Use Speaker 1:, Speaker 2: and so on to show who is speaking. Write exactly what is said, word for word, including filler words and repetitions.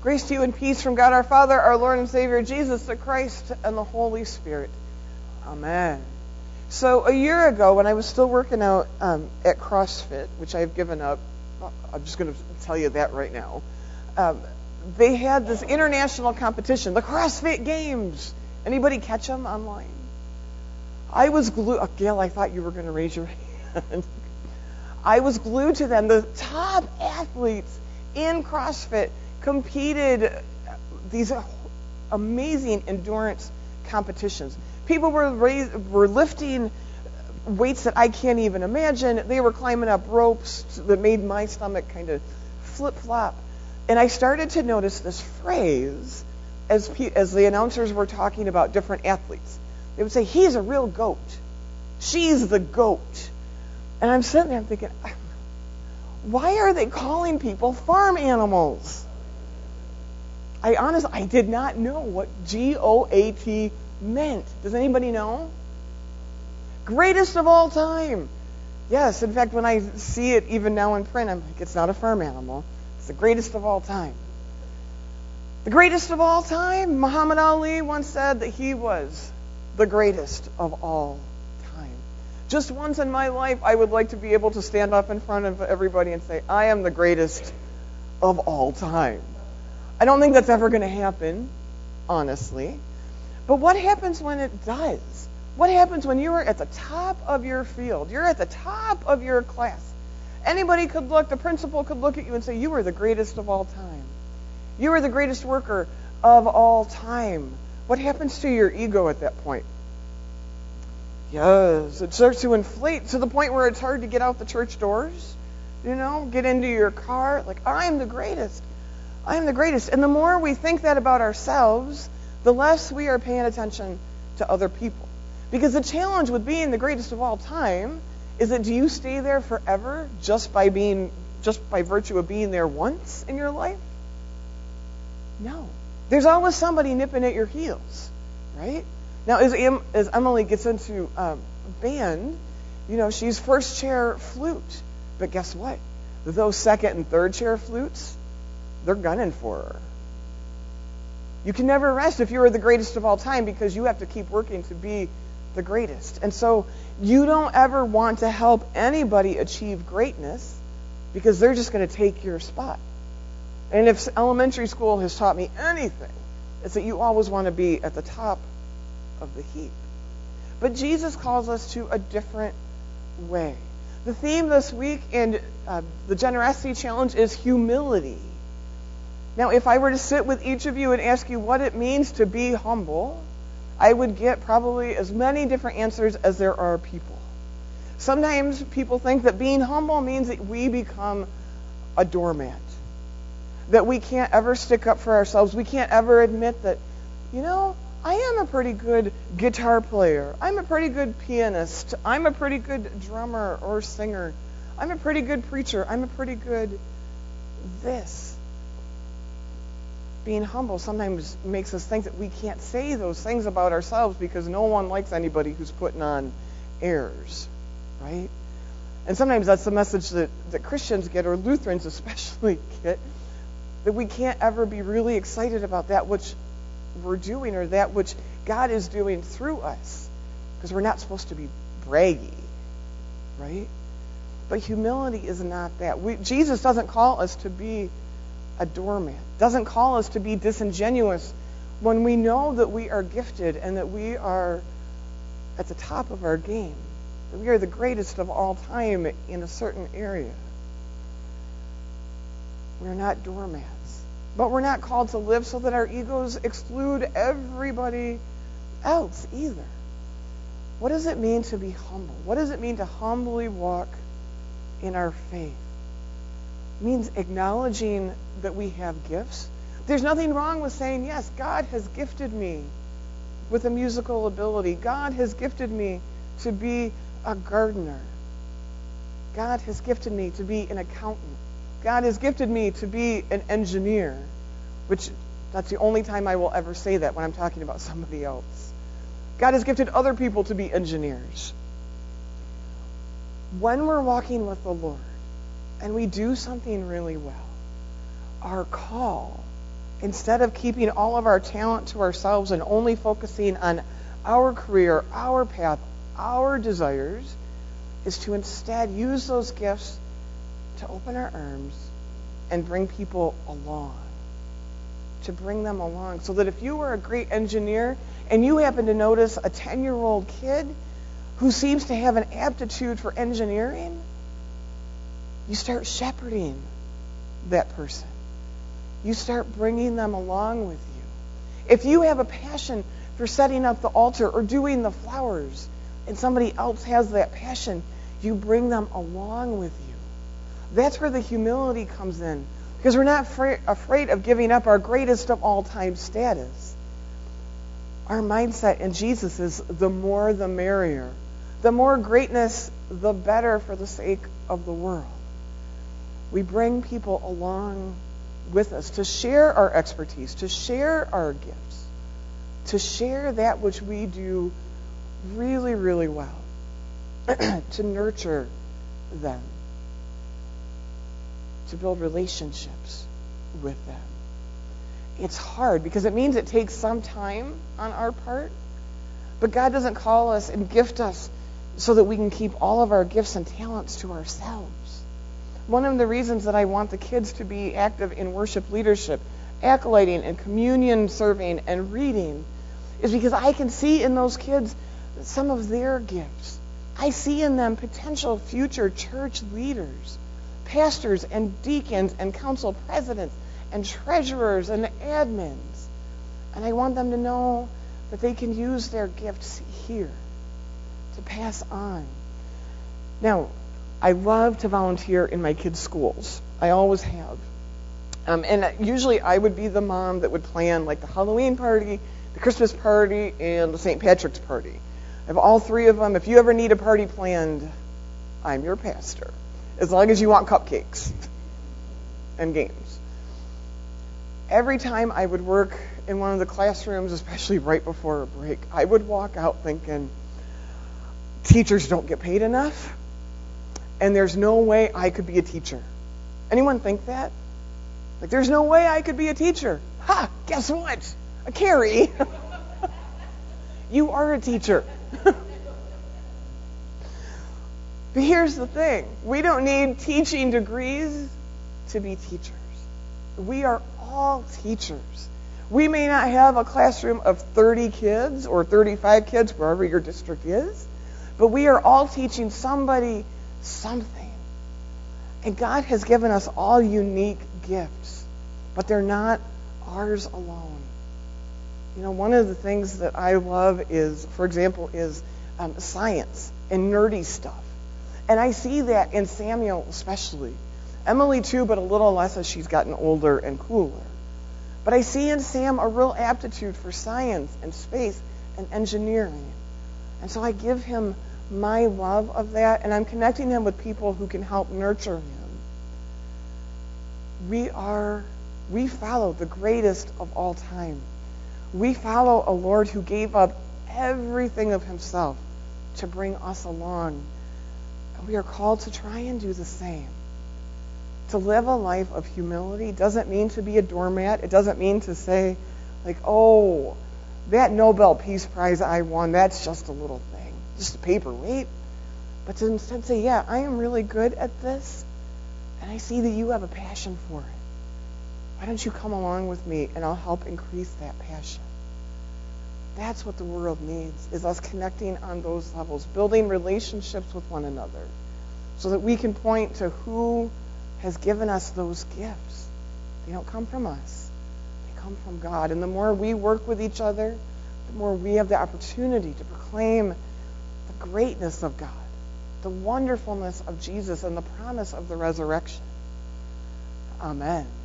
Speaker 1: Grace to you and peace from God our Father, our Lord and Savior, Jesus the Christ, and the Holy Spirit. Amen. So a year ago, when I was still working out um, at CrossFit, which I've given up, I'm just going to tell you that right now, um, they had this international competition, the CrossFit Games. Anybody catch them online? I was glued. Oh, Gail, I thought you were going to raise your hand. I was glued to them. The top athletes in CrossFit competed these amazing endurance competitions. People were raised, were lifting weights that I can't even imagine. They were climbing up ropes that made my stomach kind of flip-flop. And I started to notice this phrase as as the announcers were talking about different athletes. They would say, he's a real goat. She's the goat. And I'm sitting there thinking, why are they calling people farm animals? I honestly, I did not know what G O A T meant. Does anybody know? Greatest of all time. Yes, in fact, when I see it even now in print, I'm like, it's not a farm animal. It's the greatest of all time. The greatest of all time. Muhammad Ali once said that he was the greatest of all time. Just once in my life, I would like to be able to stand up in front of everybody and say, I am the greatest of all time. I don't think that's ever going to happen, honestly. But what happens when it does? What happens when you are at the top of your field? You're at the top of your class. Anybody could look, the principal could look at you and say, you are the greatest of all time. You are the greatest worker of all time. What happens to your ego at that point? Yes, it starts to inflate to the point where it's hard to get out the church doors, you know, get into your car. Like, I'm the greatest. I'm the greatest. And the more we think that about ourselves, the less we are paying attention to other people. Because the challenge with being the greatest of all time is that do you stay there forever just by being, just by virtue of being there once in your life? No. There's always somebody nipping at your heels, right? Now, as, em, as Emily gets into um, band, you know, she's first chair flute. But guess what? Those second and third chair flutes, they're gunning for her. You can never rest if you are the greatest of all time because you have to keep working to be the greatest. And so you don't ever want to help anybody achieve greatness because they're just going to take your spot. And if elementary school has taught me anything, it's that you always want to be at the top of the heap. But Jesus calls us to a different way. The theme this week in uh, the Generosity Challenge is humility. Now, if I were to sit with each of you and ask you what it means to be humble, I would get probably as many different answers as there are people. Sometimes people think that being humble means that we become a doormat, that we can't ever stick up for ourselves. We can't ever admit that, you know, I am a pretty good guitar player. I'm a pretty good pianist. I'm a pretty good drummer or singer. I'm a pretty good preacher. I'm a pretty good this. Being humble sometimes makes us think that we can't say those things about ourselves because no one likes anybody who's putting on airs, right? And sometimes that's the message that, that Christians get, or Lutherans especially get, that we can't ever be really excited about that which we're doing or that which God is doing through us because we're not supposed to be braggy, right? But humility is not that. We, Jesus doesn't call us to be a doormat, doesn't call us to be disingenuous when we know that we are gifted and that we are at the top of our game, that we are the greatest of all time in a certain area. We're not doormats. But we're not called to live so that our egos exclude everybody else either. What does it mean to be humble? What does it mean to humbly walk in our faith? It means acknowledging that we have gifts. There's nothing wrong with saying, yes, God has gifted me with a musical ability. God has gifted me to be a gardener. God has gifted me to be an accountant. God has gifted me to be an engineer, which that's the only time I will ever say that when I'm talking about somebody else. God has gifted other people to be engineers. When we're walking with the Lord and we do something really well, our call instead of keeping all of our talent to ourselves and only focusing on our career, our path, our desires, is to instead use those gifts to open our arms and bring people along. To bring them along. So that if you were a great engineer and you happen to notice a ten-year-old kid who seems to have an aptitude for engineering, you start shepherding that person. You start bringing them along with you. If you have a passion for setting up the altar or doing the flowers, and somebody else has that passion, you bring them along with you. That's where the humility comes in. Because we're not fra- afraid of giving up our greatest of all time status. Our mindset in Jesus is the more the merrier. The more greatness, the better for the sake of the world. We bring people along with us to share our expertise, to share our gifts, to share that which we do really, really well, to nurture them, to build relationships with them. It's hard because it means it takes some time on our part, but God doesn't call us and gift us so that we can keep all of our gifts and talents to ourselves. One of the reasons that I want the kids to be active in worship leadership, acolyting and communion serving and reading, is because I can see in those kids some of their gifts. I see in them potential future church leaders, pastors and deacons and council presidents and treasurers and admins. And I want them to know that they can use their gifts here to pass on. Now, I love to volunteer in my kids' schools. I always have. Um, and usually I would be the mom that would plan like the Halloween party, the Christmas party, and the Saint Patrick's party. I have all three of them. If you ever need a party planned, I'm your pastor. As long as you want cupcakes and games. Every time I would work in one of the classrooms, especially right before a break, I would walk out thinking, teachers don't get paid enough, and there's no way I could be a teacher. Anyone think that? Like, there's no way I could be a teacher. Ha! Guess what? A Carrie. You are a teacher. But here's the thing. We don't need teaching degrees to be teachers. We are all teachers. We may not have a classroom of thirty kids or thirty-five kids, wherever your district is, but we are all teaching somebody something. And God has given us all unique gifts, but they're not ours alone. You know, one of the things that I love is, for example, is um, science and nerdy stuff. And I see that in Samuel especially. Emily too, but a little less as she's gotten older and cooler. But I see in Sam a real aptitude for science and space and engineering. And so I give him my love of that, and I'm connecting him with people who can help nurture him. We are, we follow the greatest of all time. We follow a Lord who gave up everything of himself to bring us along. And we are called to try and do the same. To live a life of humility doesn't mean to be a doormat. It doesn't mean to say, like, oh, that Nobel Peace Prize I won, that's just a little thing, just a paperweight. But to instead say, yeah, I am really good at this, and I see that you have a passion for it. Why don't you come along with me, and I'll help increase that passion. That's what the world needs, is us connecting on those levels, building relationships with one another, so that we can point to who has given us those gifts. They don't come from us. They come from God. And the more we work with each other, the more we have the opportunity to proclaim the greatness of God, the wonderfulness of Jesus, and the promise of the resurrection. Amen.